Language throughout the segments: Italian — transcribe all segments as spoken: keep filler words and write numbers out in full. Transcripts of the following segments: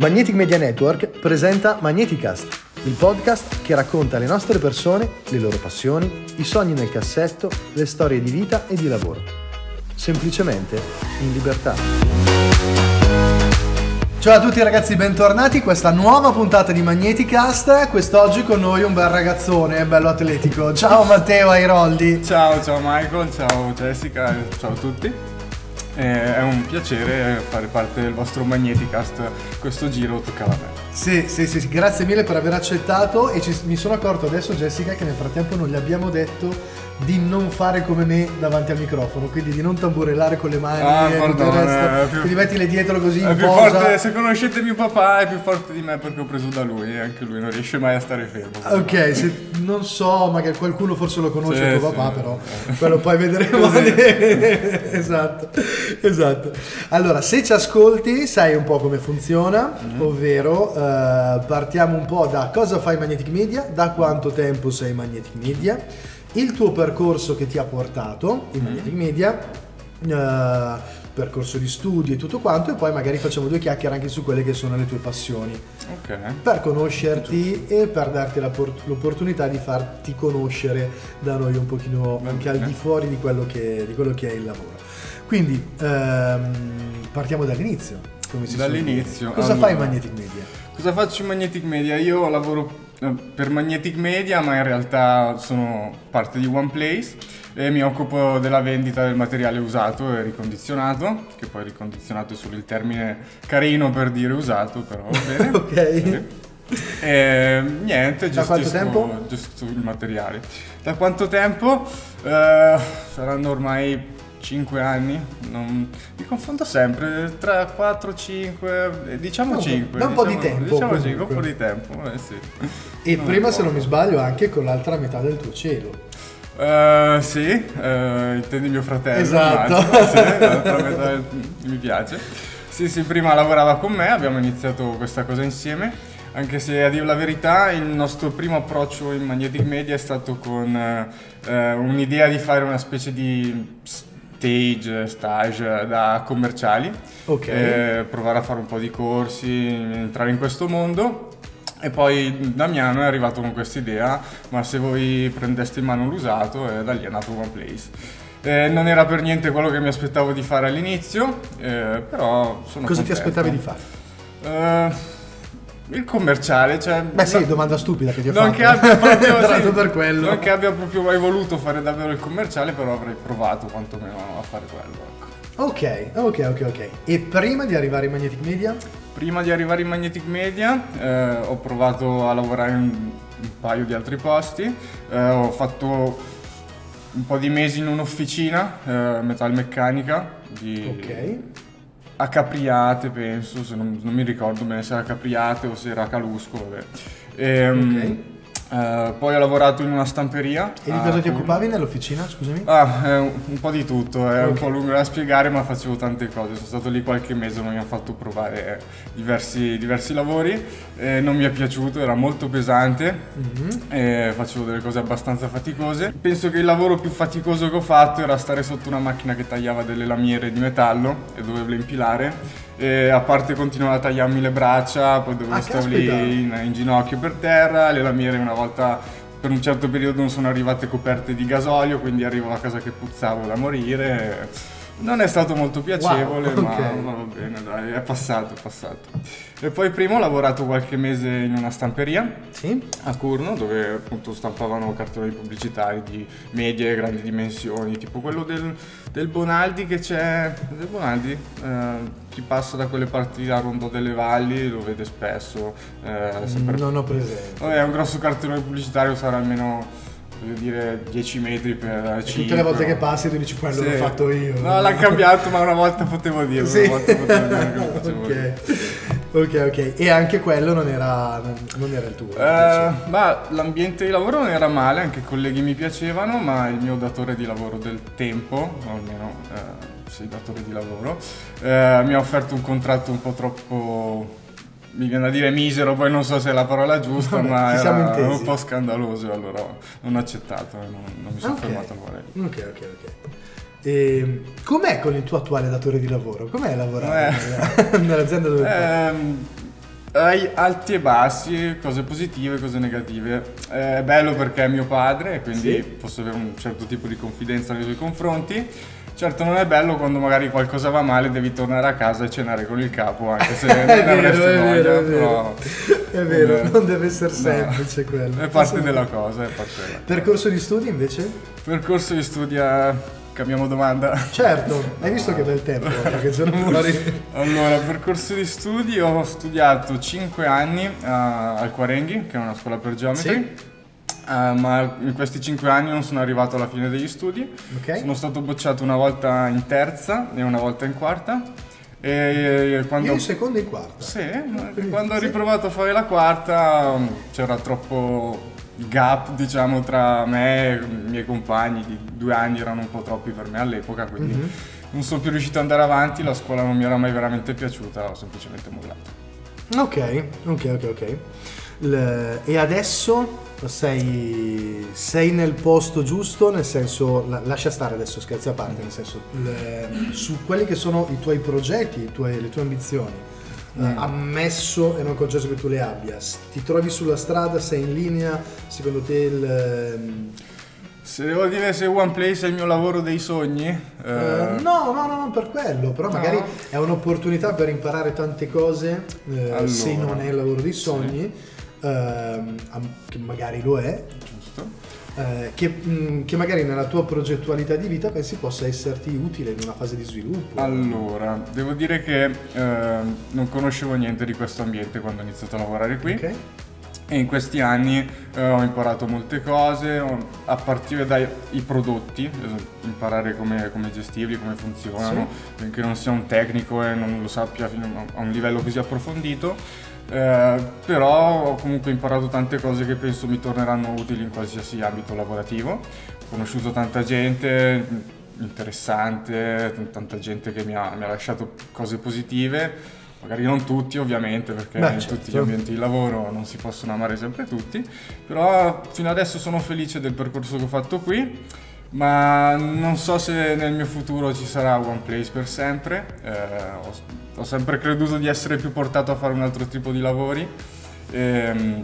Magnetic Media Network presenta Magneticast, il podcast che racconta le nostre persone, le loro passioni, i sogni nel cassetto, le storie di vita e di lavoro. Semplicemente in libertà. Ciao a tutti ragazzi, bentornati a questa nuova puntata di Magneticast. Quest'oggi con noi un bel ragazzone, bello atletico. Ciao Matteo Airoldi. Ciao, ciao Michael, ciao Jessica, ciao a tutti. È un piacere fare parte del vostro Magneticast, questo giro toccava a me. Sì, sì, sì, grazie mille per aver accettato e ci, mi sono accorto adesso, Jessica, che nel frattempo non gli abbiamo detto di non fare come me davanti al microfono, quindi di non tamburellare con le mani ah, e pardon, tutto il resto, più, che ti metti le dietro così in è più posa. Forte, se conoscete mio papà è più forte di me perché ho preso da lui e anche lui non riesce mai a stare fermo. Ok, se, non so, magari qualcuno forse lo conosce, sì, tuo papà, sì, però quello poi vedremo. esatto, esatto. Allora, se ci ascolti sai un po' come funziona, mm-hmm. ovvero eh, partiamo un po' da cosa fai Magnetic Media, da quanto tempo sei Magnetic Media, il tuo percorso che ti ha portato in Magnetic Media, uh, percorso di studi e tutto quanto, e poi magari facciamo due chiacchiere anche su quelle che sono le tue passioni, okay. per conoscerti e per darti la por- l'opportunità di farti conoscere da noi un pochino Va anche bene. al di fuori di quello che, di quello che è il lavoro. Quindi um, partiamo dall'inizio. Come si Dall'inizio. Cosa allora, fai in Magnetic Media? Cosa faccio in Magnetic Media? Io lavoro per Magnetic Media, ma in realtà sono parte di OnePlace e mi occupo della vendita del materiale usato e ricondizionato, che poi ricondizionato è solo il termine carino per dire usato, però va bene. Ok. Sì. E niente, da quanto tempo? gestisco il materiale. Da quanto tempo? Uh, saranno ormai cinque anni, non, mi confondo sempre, tre, quattro, cinque, diciamo cinque. Da un po' diciamo, di tempo. Diciamo cinque, un po' di tempo, eh, sì. E non prima, un se non mi sbaglio, anche con l'altra metà del tuo cielo. Uh, sì, uh, intendi mio fratello. Esatto. Immagino, sì, l'altra metà del, mi piace. Sì, sì, prima lavorava con me, abbiamo iniziato questa cosa insieme, anche se a dire la verità il nostro primo approccio in Magnetic Media è stato con uh, un'idea di fare una specie di stage, stage da commerciali, okay. eh, provare a fare un po' di corsi, entrare in questo mondo. E poi Damiano è arrivato con questa idea, ma se voi prendeste in mano l'usato, e da lì è nato OnePlace. Eh, non era per niente quello che mi aspettavo di fare all'inizio, eh, però sono Cosa contento. ti aspettavi di fare? Uh, il commerciale, cioè... Beh sì, no, domanda stupida che ti ho non fatto. Che abbia proprio, sì, per quello. Non che abbia proprio mai voluto fare davvero il commerciale, però avrei provato quantomeno a fare quello. Ecco. Ok, ok, ok, ok. E prima di arrivare in Magnetic Media? Prima di arrivare in Magnetic Media eh, ho provato a lavorare in un paio di altri posti, eh, ho fatto un po' di mesi in un'officina eh, metalmeccanica di Ok. a Capriate, penso, se non, non mi ricordo bene se era Capriate o se era Calusco, vabbè. E, Ok. Uh, poi ho lavorato in una stamperia. E di cosa ti occupavi nell'officina, scusami? Ah, eh, un po' di tutto, è okay. un po' lungo da spiegare, ma facevo tante cose. Sono stato lì qualche mese, mi hanno fatto provare diversi, diversi lavori, eh, non mi è piaciuto, era molto pesante, mm-hmm. eh, facevo delle cose abbastanza faticose. Penso che il lavoro più faticoso che ho fatto era stare sotto una macchina che tagliava delle lamiere di metallo e dovevo impilare. E a parte continuava a tagliarmi le braccia, poi dovevo ah, stare lì in, in ginocchio per terra, le lamiere una volta per un certo periodo non sono arrivate coperte di gasolio, quindi arrivavo a casa che puzzavo da morire. Non è stato molto piacevole, wow, okay. ma, ma va bene, dai, è passato, è passato. E poi prima ho lavorato qualche mese in una stamperia, sì? a Curno, dove appunto stampavano cartoni pubblicitari di medie e grandi dimensioni, tipo quello del, del Bonaldi che c'è, del Bonaldi, eh, chi passa da quelle parti a Rondò delle Valli lo vede spesso. Eh, sempre... Non ho presente. È un grosso cartone pubblicitario, sarà almeno... voglio dire dieci metri per e cinque. Tutte le volte che passi tu dici quello sì. l'ho fatto io. No, l'hanno cambiato, ma una volta potevo dirlo, sì. una volta potevo dire che okay. ok, ok. E anche quello non era, non era il tuo? Eh, ma l'ambiente di lavoro non era male, anche i colleghi mi piacevano, ma il mio datore di lavoro del tempo, o almeno eh, sì, datore di lavoro, eh, mi ha offerto un contratto un po' troppo... mi viene a dire misero, poi non so se è la parola giusta, vabbè, ma era un po' scandaloso, allora non ho accettato, non, non mi sono okay. fermato a fare. Ok, ok, ok. E com'è con il tuo attuale datore di lavoro? Com'è lavorare eh. nell'azienda dove eh, Hai alti e bassi, cose positive, cose negative. È bello perché è mio padre, quindi Sì. posso avere un certo tipo di confidenza nei suoi confronti. Certo non è bello quando magari qualcosa va male, devi tornare a casa e cenare con il capo, anche se non È ne vero, avresti è voglia, vero, è però... vero. È vero, eh, non deve essere no, semplice quello. È parte della cosa, è parte della cosa. Percorso di studi invece? Percorso di studia... Cambiamo domanda. Certo, hai visto che bel tempo che ce ne muori. Allora, percorso di studi, ho studiato cinque anni uh, al Quarenghi, che è una scuola per geometri. Sì. Uh, ma in questi cinque anni non sono arrivato alla fine degli studi. Ok. Sono stato bocciato una volta in terza e una volta in quarta. E quando... Io in seconda e in quarta. Sì, ma Quindi, quando ho sì. riprovato a fare la quarta um, c'era troppo gap, diciamo, tra me e i miei compagni. Di due anni erano un po' troppi per me all'epoca, quindi Mhm. non sono più riuscito ad andare avanti, la scuola non mi era mai veramente piaciuta, ho semplicemente mollato. Ok, ok, ok, ok. Le- E adesso sei, sei nel posto giusto, nel senso, la- lascia stare adesso, scherzi a parte, nel senso, le- su quelli che sono i tuoi progetti, i tuoi- le tue ambizioni, eh, Mm. ammesso e non concesso che tu le abbia, s- ti trovi sulla strada, sei in linea, secondo te il... ehm, Se devo dire se One Place è il mio lavoro dei sogni, eh, eh, no, no, no, non per quello, però No. magari è un'opportunità per imparare tante cose, eh, Allora, se non è il lavoro dei sogni, sì. ehm, am- che magari lo è, giusto? eh, che, mh, che magari nella tua progettualità di vita pensi possa esserti utile in una fase di sviluppo. Allora, devo dire che eh, non conoscevo niente di questo ambiente quando ho iniziato a lavorare qui. Ok? E in questi anni eh, ho imparato molte cose, ho- a partire dai i prodotti, es- imparare come, come gestirli, come funzionano, benché non sia un tecnico e non lo sappia fino a un livello così approfondito, eh, però ho comunque imparato tante cose che penso mi torneranno utili in qualsiasi ambito lavorativo. Ho conosciuto tanta gente interessante, t- tanta gente che mi ha, mi ha lasciato cose positive. Magari non tutti ovviamente, perché Beh, in certo. tutti gli ambienti di lavoro non si possono amare sempre tutti, però fino adesso sono felice del percorso che ho fatto qui, ma non so se nel mio futuro ci sarà One Place per sempre. Eh, ho, ho sempre creduto di essere più portato a fare un altro tipo di lavori. Ehm,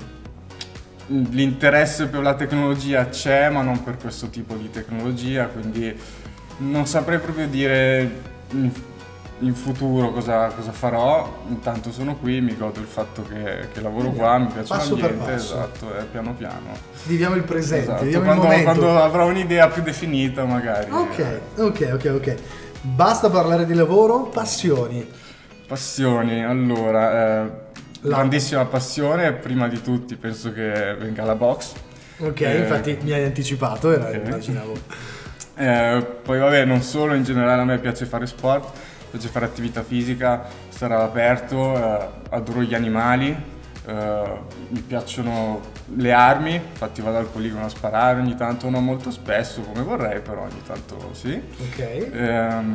L'interesse per la tecnologia c'è, ma non per questo tipo di tecnologia, quindi non saprei proprio dire in, in futuro cosa, cosa farò. Intanto sono qui, mi godo il fatto che, che lavoro qua, mi piace Passo per l'ambiente, passo. esatto, è piano piano. Viviamo il presente, Esatto, viviamo quando, il momento. quando avrò un'idea più definita magari. Ok, ok, ok, ok. Basta parlare di lavoro, passioni. Passioni, allora, eh, La- grandissima passione, prima di tutti penso che venga la box. Ok, Eh, infatti mi hai anticipato, era, ok. immaginavo. Eh, poi vabbè, non solo, in generale a me piace fare sport, piace fare attività fisica, stare all'aperto, eh, adoro gli animali, eh, mi piacciono le armi, infatti vado al poligono a sparare ogni tanto, non molto spesso come vorrei, però ogni tanto sì. Ok. Ehm,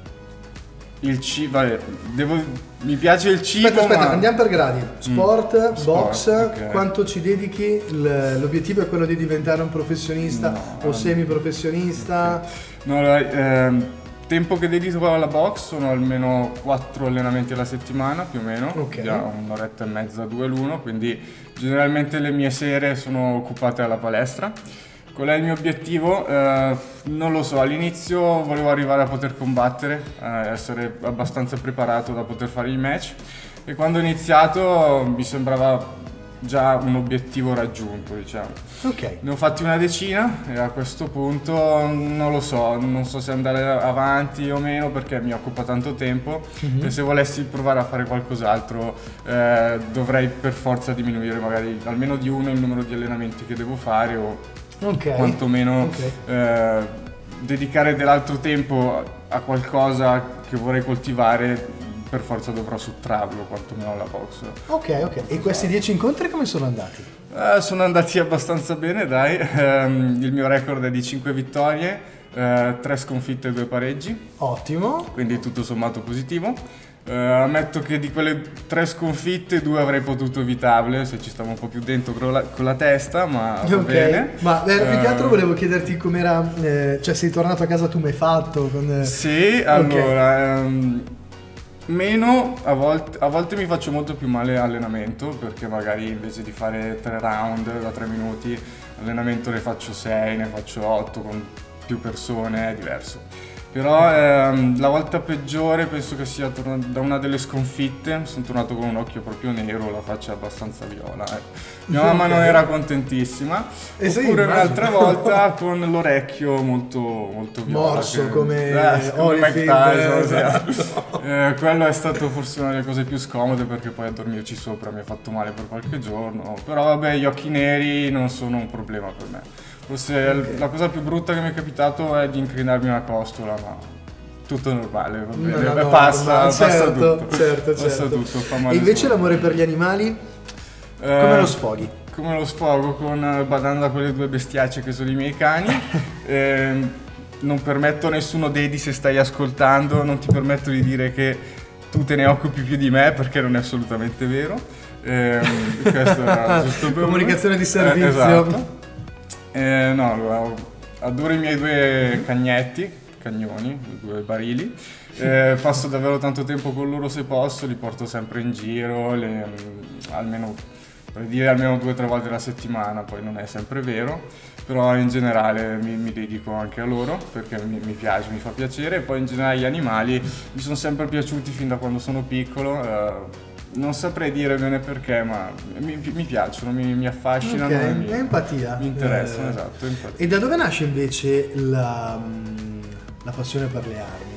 il cibo, vabbè, devo, mi piace il cibo, Aspetta, aspetta, ma... andiamo per gradi. Sport, Sport, box, ok. quanto ci dedichi? L- l'obiettivo è quello di diventare un professionista No, o semiprofessionista? No, allora, ehm, tempo che dedico alla box sono almeno quattro allenamenti alla settimana più o meno, Ok. già un'oretta e mezza, due l'uno, quindi generalmente le mie sere sono occupate alla palestra. Qual è il mio obiettivo? Eh, non lo so, all'inizio volevo arrivare a poter combattere, eh, essere abbastanza preparato da poter fare il match, e quando ho iniziato mi sembrava già un obiettivo raggiunto, diciamo. Ok. Ne ho fatti una decina e a questo punto non lo so, non so se andare avanti o meno perché mi occupa tanto tempo, Mhm. e se volessi provare a fare qualcos'altro eh, dovrei per forza diminuire magari almeno di uno il numero di allenamenti che devo fare, o Ok. quantomeno Ok. eh, dedicare dell'altro tempo a qualcosa che vorrei coltivare. Per forza dovrò sottrarlo quantomeno alla box. Ok, ok. E questi dieci incontri come sono andati? Eh, sono andati abbastanza bene, dai. Ehm, il mio record è di cinque vittorie, tre sconfitte e due pareggi, Ottimo. quindi tutto sommato positivo. Eh, ammetto che di quelle tre sconfitte due avrei potuto evitarle se ci stavo un po' più dentro con la, con la testa, ma va Ok. bene. Ma eh, più che altro Eh, volevo chiederti com'era, eh, cioè sei tornato a casa tu mi hai fatto con... eh, Sì, allora, ehm, Meno, a volte, a volte mi faccio molto più male allenamento, perché magari invece di fare tre round da tre minuti, allenamento ne faccio sei, ne faccio otto con più persone, è diverso. Però ehm, la volta peggiore penso che sia torn- da una delle sconfitte, sono tornato con un occhio proprio nero, la faccia abbastanza viola. Eh. Mia mamma non era contentissima, Eh sì, oppure immagino. un'altra volta con l'orecchio molto, molto viola. Morso che- come eh, come Mike Holyfield, Tyson, sì. esatto. Eh, quello è stato forse una delle cose più scomode, perché poi a dormirci sopra mi ha fatto male per qualche giorno. Però vabbè, gli occhi neri non sono un problema per me. Forse Ok. la cosa più brutta che mi è capitato è di incrinarmi una costola, ma tutto normale, va bene, No, no, no, passa, ma passa certo, tutto. certo, Passa certo. tutto, fa E male invece solo. l'amore per gli animali, Eh, come lo sfoghi? Come lo sfogo? Con eh, badando a quelle due bestiacce che sono i miei cani. Ehm, non permetto a nessuno, Dedi, se stai ascoltando, non ti permetto di dire che tu te ne occupi più di me, perché non è assolutamente vero. Ehm, questo era giusto per Comunicazione di Eh, servizio. esatto. Eh, no, allora, adoro i miei due cagnetti, cagnoni, due barili. Eh, passo davvero tanto tempo con loro se posso, li porto sempre in giro, le- mm, almeno, per dire almeno due o tre volte alla settimana, poi non è sempre vero, però in generale mi, mi dedico anche a loro perché mi, mi piace, mi fa piacere, e poi in generale gli animali mi sono sempre piaciuti fin da quando sono piccolo. eh, Non saprei dire bene perché, ma mi, mi piacciono, mi, mi affascinano. Ok, e mi, è empatia. Mi interessano, Eh, esatto, empatia. E da dove nasce invece la, mm, la passione per le armi?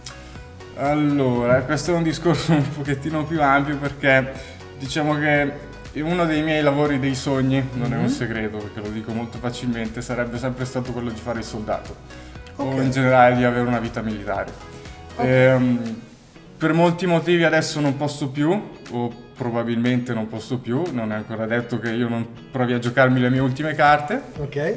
Allora, questo è un discorso un pochettino più ampio, perché diciamo che uno dei miei lavori dei sogni, non è un segreto perché lo dico molto facilmente, sarebbe sempre stato quello di fare il soldato, Ok. o in generale di avere una vita militare. Ehm, per molti motivi adesso non posso più, o probabilmente non posso più, non è ancora detto che io non provi a giocarmi le mie ultime carte, Ok?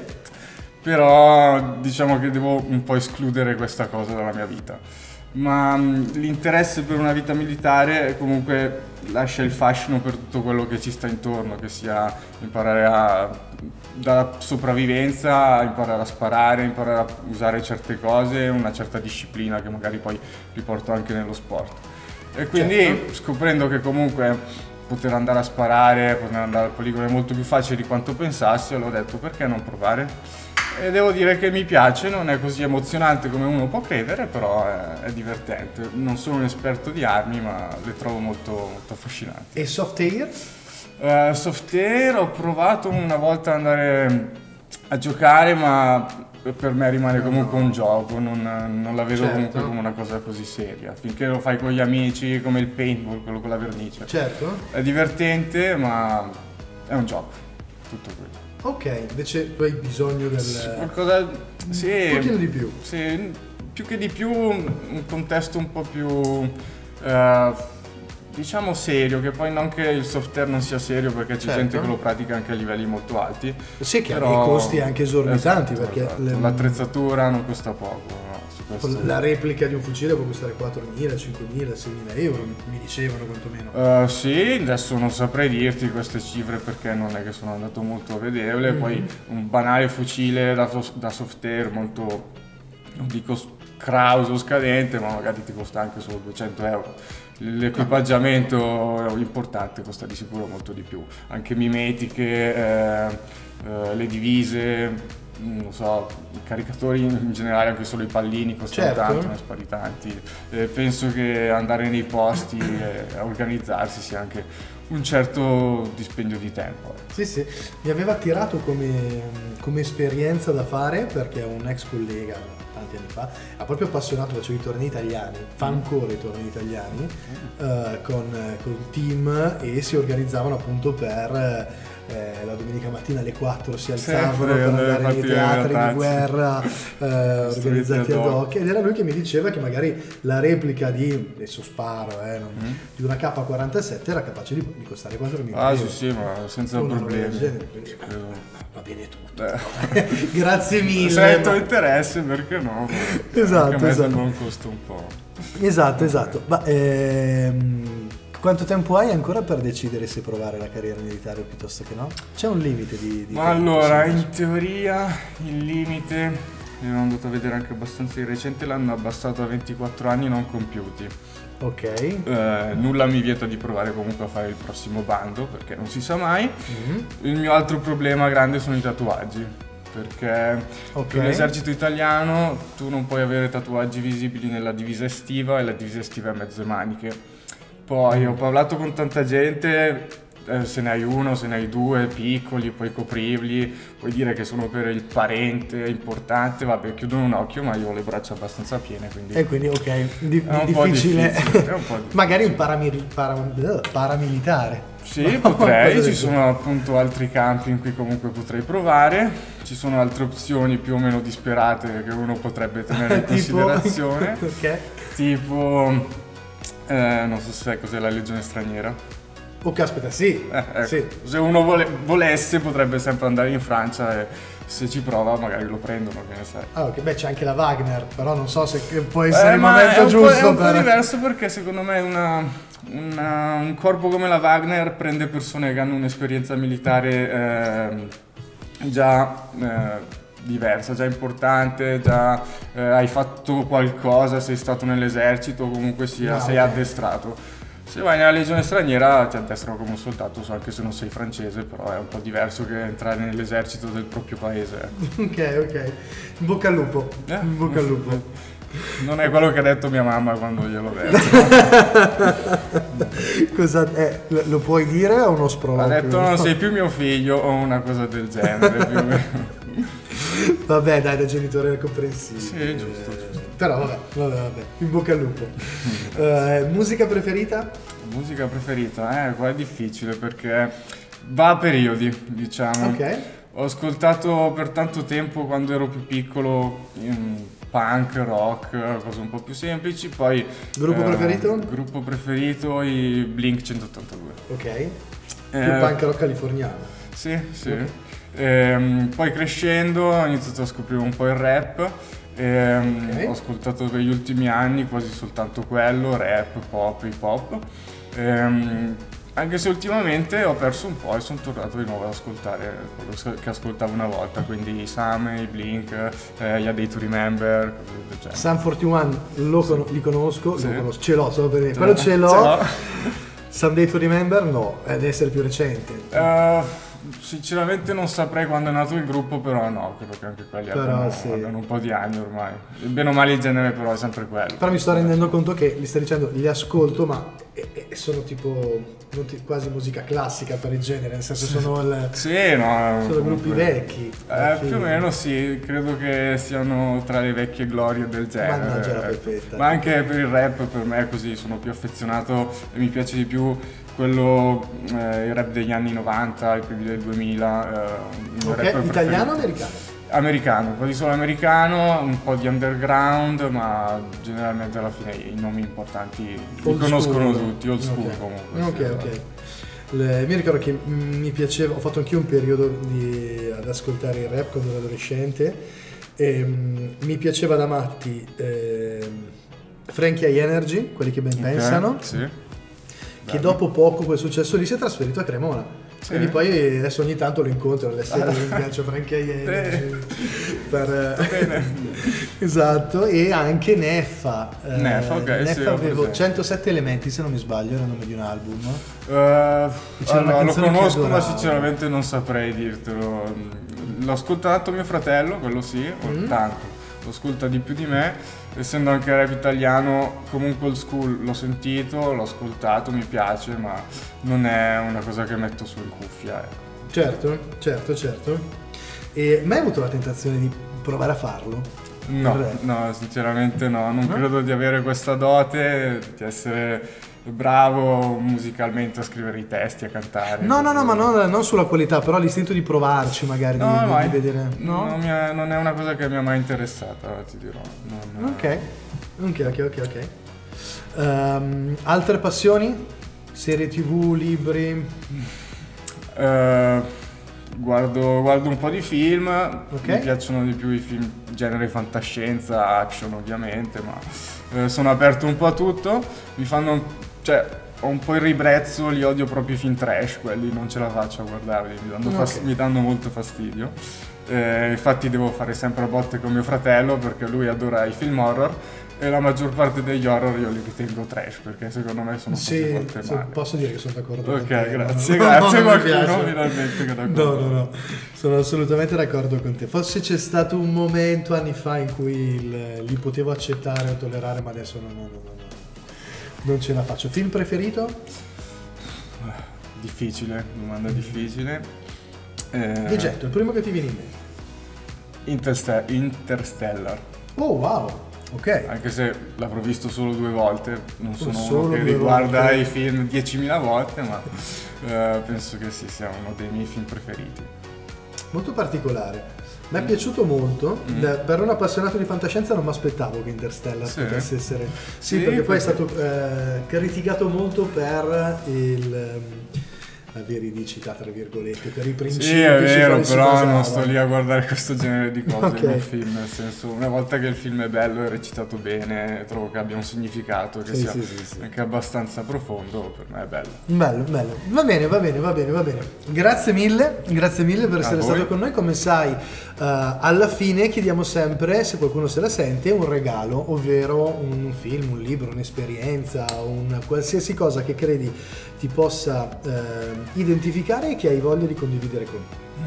però diciamo che devo un po' escludere questa cosa dalla mia vita. Ma mh, l'interesse per una vita militare comunque lascia il fascino per tutto quello che ci sta intorno, che sia imparare a, da sopravvivenza, a imparare a sparare, imparare a usare certe cose, una certa disciplina che magari poi riporto anche nello sport. E quindi Certo. scoprendo che comunque poter andare a sparare, poter andare al poligono è molto più facile di quanto pensassi, allora ho detto perché non provare? E devo dire che mi piace, non è così emozionante come uno può credere, però è, è divertente. Non sono un esperto di armi, ma le trovo molto, molto affascinanti. E soft air? Eh, soft air ho provato una volta ad andare a giocare, ma per me rimane comunque un gioco, non, non la vedo Certo. comunque come una cosa così seria. Finché lo fai con gli amici, come il paintball, quello con la vernice. Certo. È divertente, ma è un gioco, tutto quello. Ok, invece tu hai bisogno del... Qualcosa, sì, Un pochino di più. sì, più che di più un contesto un po' più eh, diciamo serio, che poi non che il software non sia serio, perché c'è Certo. gente che lo pratica anche a livelli molto alti. Sì, che ha però- dei costi anche esorbitanti, Esatto, perché esatto. le- l'attrezzatura non costa poco, no, su questo- la replica di un fucile può costare quattromila, cinquemila, seimila euro, mi dicevano quantomeno. Uh, sì, adesso non saprei dirti queste cifre perché non è che sono andato molto a vederle. Mm-hmm. Poi un banale fucile da, sos- da software molto, non dico scrauso, scadente, ma magari ti costa anche solo duecento euro. L'equipaggiamento importante costa di sicuro molto di più, anche mimetiche, eh, eh, le divise, non so, i caricatori in generale, anche solo i pallini costano Certo. tanto, ne spari tanti. Eh, penso che andare nei posti e a organizzarsi sia anche un certo dispendio di tempo. Sì, sì, mi aveva attirato come, come esperienza da fare, perché un ex collega tanti anni fa ha proprio appassionato, faceva i tornei italiani, fa ancora i tornei italiani eh, con, con il team, e si organizzavano appunto per eh, la domenica mattina alle quattro si alzavano Sempre, per andare nei partire teatri di ragazzi. guerra eh, organizzati ad hoc, ed era lui che mi diceva che magari la replica di, adesso sparo, eh, non- Mm. di una K quarantasette era capace di, di costare quattromila Ah euro. sì sì, ma senza Una roba del problemi. genere, quindi, Credo. va bene tutto. Eh. Grazie mille. Se hai il tuo ma- interesse, perché no? Esatto, Anche a me esatto. sembra un costo un po'. Esatto, esatto. Ma ehm, quanto tempo hai ancora per decidere se provare la carriera militare piuttosto che no? C'è un limite di, di Ma tempo, allora, sì. in teoria il limite io l'ho andato a vedere anche abbastanza di recente, l'hanno abbassato a ventiquattro anni non compiuti. Ok. Eh, nulla mi vieta di provare comunque a fare il prossimo bando, perché non si sa mai. Mhm. Il mio altro problema grande sono i tatuaggi, perché Ok. per l'esercito italiano tu non puoi avere tatuaggi visibili nella divisa estiva, e la divisa estiva è a mezze maniche. Poi ho parlato con tanta gente, eh, se ne hai uno, se ne hai due, piccoli, puoi coprirli, puoi dire che sono per il parente importante, vabbè, chiudono un occhio, ma io ho le braccia abbastanza piene, quindi... E quindi ok, di- È un di- po' difficile. difficile, è un po' difficile. Magari un paramil- para- uh, paramilitare. Sì, Qualcosa potrei, del ci genere. sono appunto altri campi in cui comunque potrei provare, ci sono altre opzioni più o meno disperate che uno potrebbe tenere in Tipo? considerazione, Ok. tipo, eh, non so se sai cos'è la Legione Straniera. Oh caspita, sì. Eh, ecco, Sì. se uno vole- volesse potrebbe sempre andare in Francia e se ci prova magari lo prendono, che ne sai. Ah, ok, beh c'è anche la Wagner, però non so se che può essere Eh, il ma momento è un po', giusto è un po' per... diverso perché secondo me una, una- un corpo come la Wagner prende persone che hanno un'esperienza militare ehm, già eh, diversa, già importante, già eh, hai fatto qualcosa, sei stato nell'esercito o comunque sia, Ah, sei ok. addestrato. Se vai nella Legione Straniera ti addestrano come un soldato, so, anche se non sei francese, però è un po' diverso che entrare nell'esercito del proprio paese. Ok, ok. In bocca al lupo. Eh? In bocca al lupo. Non è quello che ha detto mia mamma quando glielo detto. Cosa eh, lo lo puoi dire o uno Ha sproloquio? detto non sei più mio figlio o una cosa del genere più o meno. Vabbè, dai, da genitore comprensivo. Sì, giusto, giusto. Però vabbè, vabbè, vabbè. In bocca al lupo. Eh, musica preferita? Musica preferita? Eh, qua è difficile perché va a periodi, diciamo. Ok. Ho ascoltato per tanto tempo quando ero più piccolo mm, punk, rock, cose un po' più semplici, poi... Gruppo eh, preferito? Gruppo preferito, i Blink centottantadue. Ok. Più Eh, punk rock californiano. Sì, sì. Ok. Ehm, poi crescendo ho iniziato a scoprire un po' il rap. Ehm, Ok. Ho ascoltato per gli ultimi anni quasi soltanto quello, rap, pop, hip hop. Ehm, anche se ultimamente ho perso un po' e sono tornato di nuovo ad ascoltare quello che ascoltavo una volta, quindi i Sam, i Blink, eh, gli A Day to Remember, cose del genere. Sun quarantuno lo con- li conosco, Sì. lo conosco, ce l'ho, solo per dire. Quello ce l'ho. Ce l'ho. Someday to Remember no, deve essere più recente. Eh, sinceramente non saprei quando è nato il gruppo, però no, credo che anche quelli Però abbiano, sì. abbiano un po' di anni ormai. Bene o male il genere però è sempre quello. Però mi sto rendendo conto che li stai dicendo, li ascolto, ma e- e sono tipo non ti- quasi musica classica per il genere, nel senso sono, il- Sì, no. sono gruppi comunque- vecchi. alla Eh, fine. più o meno sì, credo che siano tra le vecchie glorie del genere. Mannaggia la ecco. pepetta. Ma anche per il rap per me è così, sono più affezionato e mi piace di più quello, eh, il rap degli anni novanta, i primi del duemila. Eh, il mio Ok, rapper italiano o preferito. americano? Americano, quasi solo americano, un po' di underground, ma generalmente alla fine i nomi importanti li Old conoscono school. tutti, old school Ok. comunque. Ok, sì, ok. esatto. Le- mi ricordo che mm, mi piaceva, ho fatto anch'io un periodo di- ad ascoltare il rap quando ero adolescente e mm, mi piaceva da matti ehm, Frankie High Energy, quelli che ben Ok, pensano, Sì. che Bello. dopo poco quel successo lì si è trasferito a Cremona. Sì. Quindi poi adesso ogni tanto lo incontro nelle sere, mi piace Frankie High Energy. Per, Bene. esatto, e anche Neffa. Eh, Neffa, ok, Neffa sì, ho avevo presente. centosette elementi, se non mi sbaglio, era il nome di un album. Eh, C'era una allora, lo canzone che conosco, ma adoravo. sinceramente non saprei dirtelo. L'ho ascoltato mio fratello, quello sì, Mm. tanto. Lo ascolta di più di me. Essendo anche rap italiano, comunque old school l'ho sentito, l'ho ascoltato, mi piace, ma non è una cosa che metto su in cuffia. Ecco. Certo, certo, certo. E mai hai avuto la tentazione di provare a farlo? No, Il rap? no, sinceramente no, non No? credo di avere questa dote, di essere bravo musicalmente a scrivere i testi, a cantare. No, no, no, ma non, non sulla qualità, però l'istinto di provarci magari, di, No, di- mai. di vedere. No? Non, mi è, non è una cosa che mi ha mai interessata, ti dirò. Non- Ok, ok, ok, ok, ok. Ehm, altre passioni? Serie tv, libri? Eh, guardo, guardo un po' di film, Ok. mi piacciono di più i film genere fantascienza, action ovviamente, ma eh, sono aperto un po' a tutto. Mi fanno, cioè, ho un po' il ribrezzo, li odio proprio i film trash, quelli non ce la faccio a guardarli, mi danno, fas- Ok. mi danno molto fastidio. Eh, infatti devo fare sempre a botte con mio fratello perché lui adora i film horror e la maggior parte degli horror io li ritengo trash perché secondo me sono sì, cose fatte sì, male. posso dire che sono d'accordo ok, con te. grazie, no, grazie no, qualcuno finalmente che è d'accordo. No, no, no, sono assolutamente d'accordo con te. Forse c'è stato un momento anni fa in cui il, li potevo accettare o tollerare, ma adesso no, no, no, no, non ce la faccio. Film preferito? Difficile, domanda difficile. Eh, Rigetto, il primo che ti viene in mente. Interste- Interstellar. Oh wow, ok. Anche se l'avrò visto solo due volte, non sono Solo uno che due riguarda volte. i film diecimila volte, ma eh, penso che sì, sia uno dei miei film preferiti. Molto particolare. Mi è piaciuto molto. Mm. Da- per un appassionato di fantascienza non mi aspettavo che Interstellar Sì? potesse essere. Sì, Sì, perché poi è perché- stato eh, criticato molto per il. ehm, la veridicità, tra virgolette, per i principi. Sì, è sui vero, quali si però basava. non sto lì a guardare questo genere di cose Ok. in un film, nel senso, una volta che il film è bello, è recitato bene, trovo che abbia un significato, che Sì, sia sì, sì, sì. anche abbastanza profondo, per me è bello. Bello, bello. Va bene, va bene, va bene, va bene. Grazie mille, grazie mille per A essere voi. stato con noi. Come sai, eh, alla fine chiediamo sempre, se qualcuno se la sente, un regalo, ovvero un film, un libro, un'esperienza, un qualsiasi cosa che credi ti possa eh, identificare e che hai voglia di condividere con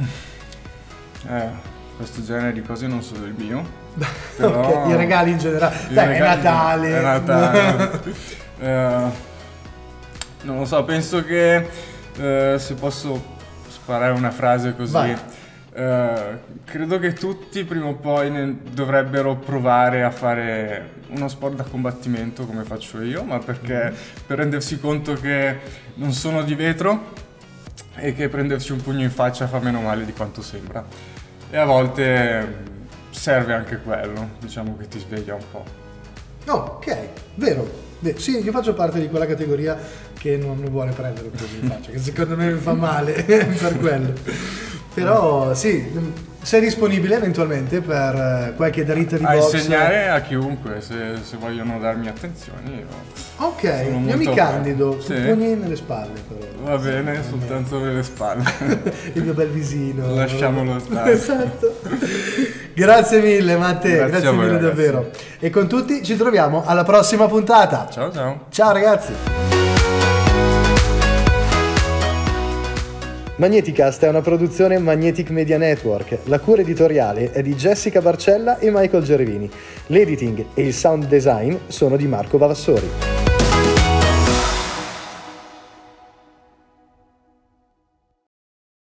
noi. Eh, questo genere di cose non sono il mio. Però- Ok, i regali in generale. I Dai, regali- è Natale. È Natale. Eh, non lo so, penso che eh, se posso sparare una frase così, Vai. eh, credo che tutti prima o poi ne dovrebbero provare a fare uno sport da combattimento come faccio io, ma perché per rendersi conto che non sono di vetro e che prendersi un pugno in faccia fa meno male di quanto sembra. E a volte mm, serve anche quello, diciamo che ti sveglia un po'. Oh, ok, vero. Beh, sì, io faccio parte di quella categoria che non vuole prendere un pugno in faccia, che secondo me mi fa male per quello. Però sì, sei disponibile eventualmente per eh, qualche dritta di A box? insegnare a chiunque, se, se vogliono darmi attenzioni. Io... Ok, Sono io mi molto candido, aperto. tu Sì. pugni nelle spalle però. Va bene, soltanto nelle spalle. Il mio bel visino. Lasciamolo stare. Esatto. Grazie mille Matteo, Grazie grazie, a voi, mille ragazzi. davvero. E con tutti ci troviamo alla prossima puntata. Ciao ciao. Ciao ragazzi. Magneticast è una produzione Magnetic Media Network. La cura editoriale è di Jessica Barcella e Michael Gervini. L'editing e il sound design sono di Marco Vavassori.